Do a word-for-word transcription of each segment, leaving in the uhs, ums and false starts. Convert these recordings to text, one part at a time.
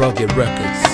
Rugged Records.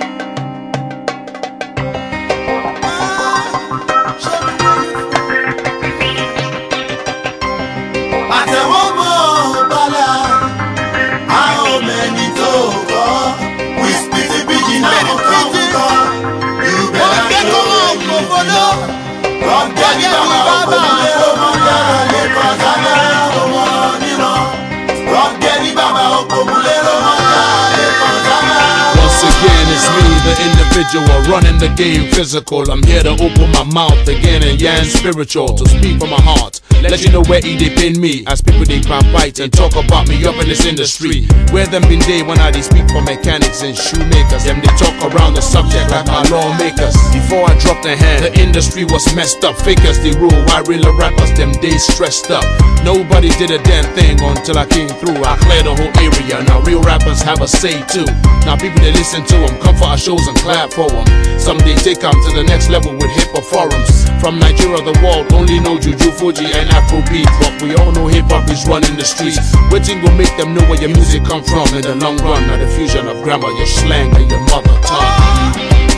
The individual running the game physical. I'm here to open my mouth again and yarn spiritual, to speak from my heart, let you know where it dip in me. As people they can't bite and talk about me up in this industry. Where them been day when I they speak for mechanics and shoemakers. Them they talk around the subject like our lawmakers. Before I dropped the hand, the industry was messed up. Fakers they rule, why real rappers them days stressed up. Nobody did a damn thing until I came through. I cleared the whole area. Now real rappers have a say too. Now people they listen to them, come for our shows and clap for them. Some they take them to the next level with hip-hop forums. From Nigeria, the world only know Juju, Fuji and Afrobeat, but we all know hip-hop is running the streets. Waiting will make them know where your music come from in the long run. Now the fusion of grammar, your slang and your mother tongue.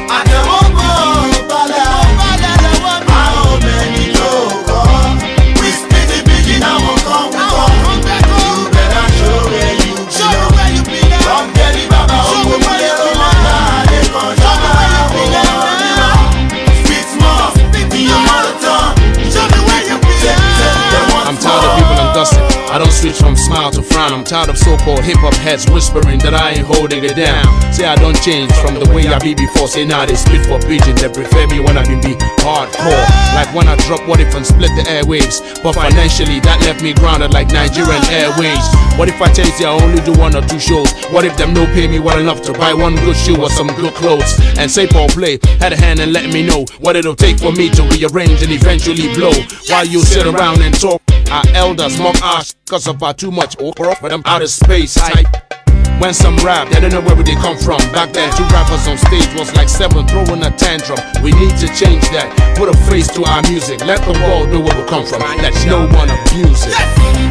I don't switch from smile to frown. I'm tired of so-called hip-hop heads whispering that I ain't holding it down. Say I don't change from the way I be before. Say now they spit for pigeon. They prefer me when I been be hardcore. Like when I drop What If and split the airwaves. But financially that left me grounded like Nigerian Airways. What if I tell you I only do one or two shows? What if them no pay me well enough to buy one good shoe or some good clothes? And say Paul Play had a hand in letting me know what it'll take for me to rearrange and eventually blow. While you sit around and talk, our elders mock us cause of our too much or for them out of space hype. When some rap, they don't know where they come from. Back then, two rappers on stage was like seven throwing a tantrum. We need to change that. Put a face to our music. Let the world know where we come from. Let no one abuse it.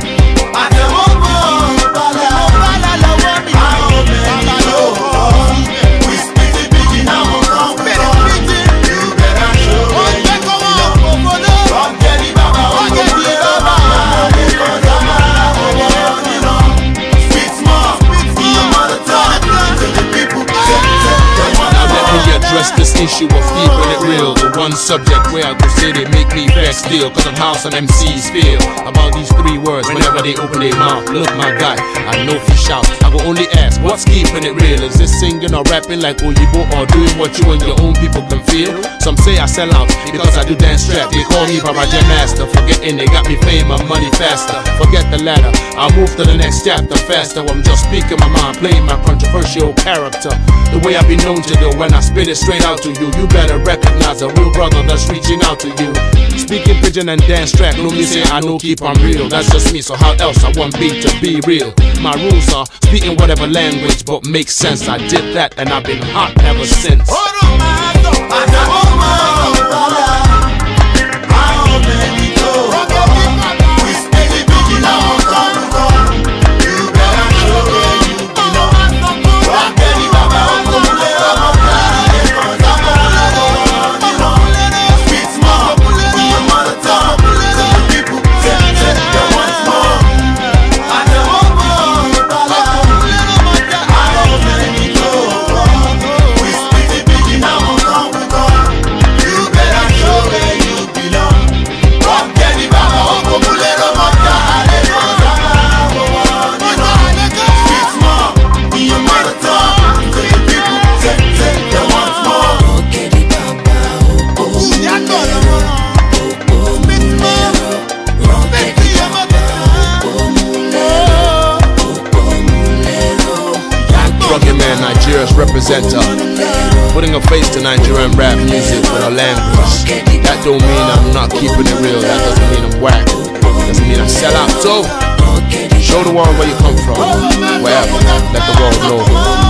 This issue of keeping it real, the one subject where I could say they make me vex still. Cause of how some M Cs feel about these three words whenever they open their mouth. Look my guy, I know if you shout, I go only ask, what's keeping it real? Is this singing or rapping like Oyibo, or doing what you and your own people can feel? Some say I sell out because I do dance trap. They call me Baba Jam Master, forgetting they got me fame and money faster. Forget the latter, I'll move to the next chapter faster. I'm just speaking my mind, playing my controversial character. The way I've been known to do when I spit it straight out to you. You better recognize a real brother that's reaching out to you. Speaking pigeon and dance track, no me say I know keep on real. That's just me, so how else I want beat to be real? My rules are speaking whatever language but makes sense. I did that and I've been hot ever since. Nigeria's representer, putting a face to Nigerian rap music with our language. That don't mean I'm not keeping it real. That doesn't mean I'm whack. Doesn't mean I sell out. So show the world where you come from. Wherever, let the world know.